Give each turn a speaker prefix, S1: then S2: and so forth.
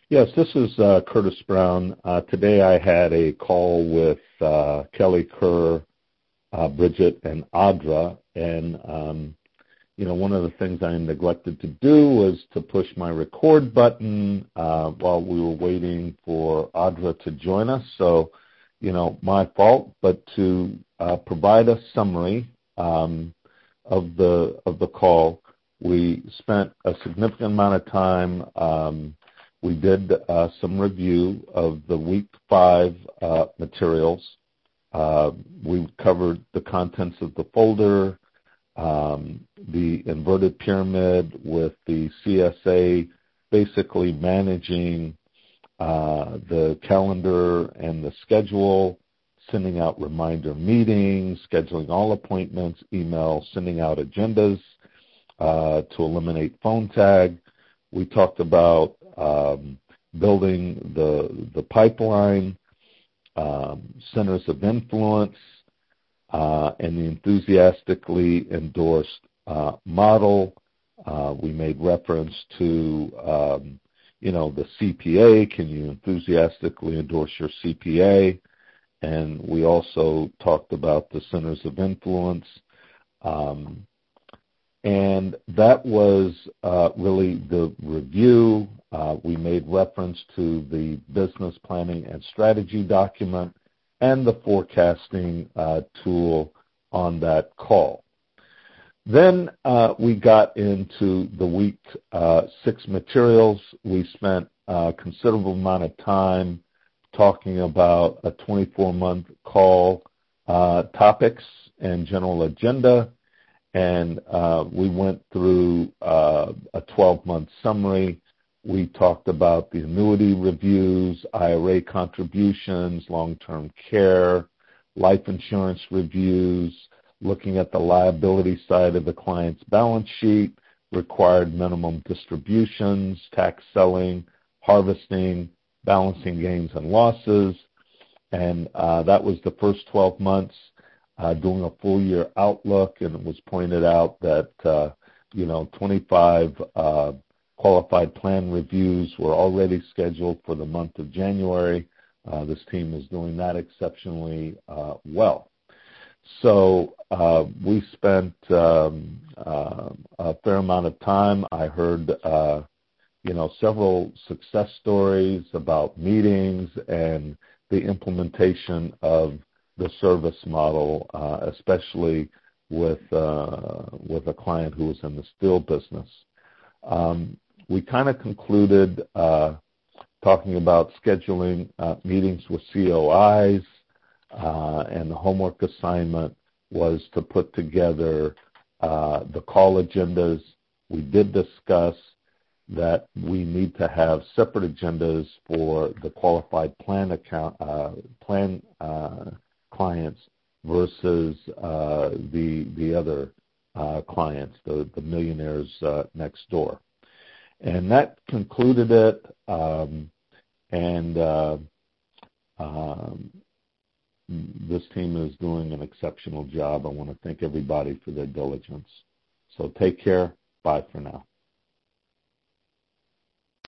S1: Yes, this is Curtis Brown. Today I had a call with Kelly Kerr, Bridget, and Audra, and one of the things I neglected to do was to push my record button while we were waiting for Audra to join us. So, my fault. But to provide a summary of the call, we spent a significant amount of time. We did some review of the week 5 materials. We covered the contents of the folder, the inverted pyramid with the CSA basically managing the calendar and the schedule, sending out reminder meetings, scheduling all appointments, email, sending out agendas to eliminate phone tag. We talked about building the pipeline, centers of influence, and the enthusiastically endorsed model. We made reference to, the CPA. Can you enthusiastically endorse your CPA? And we also talked about the centers of influence. And that was really the review. We made reference to the business planning and strategy document and the forecasting tool on that call. Then we got into the week 6 materials. We spent a considerable amount of time talking about a 24-month call topics and general agenda. And we went through a 12-month summary. We talked about the annuity reviews, IRA contributions, long-term care, life insurance reviews, looking at the liability side of the client's balance sheet, required minimum distributions, tax selling, harvesting, balancing gains and losses. And that was the first 12 months. Doing a full year outlook, and it was pointed out that 25 qualified plan reviews were already scheduled for the month of January. This team is doing that exceptionally well. So we spent a fair amount of time. I heard several success stories about meetings and the implementation of the service model, especially with a client who was in the steel business. We kind of concluded talking about scheduling meetings with COIs, and the homework assignment was to put together the call agendas. We did discuss that we need to have separate agendas for the qualified plan clients versus the other clients, the millionaires next door. And that concluded it, this team is doing an exceptional job. I want to thank everybody for their diligence. So take care. Bye for now.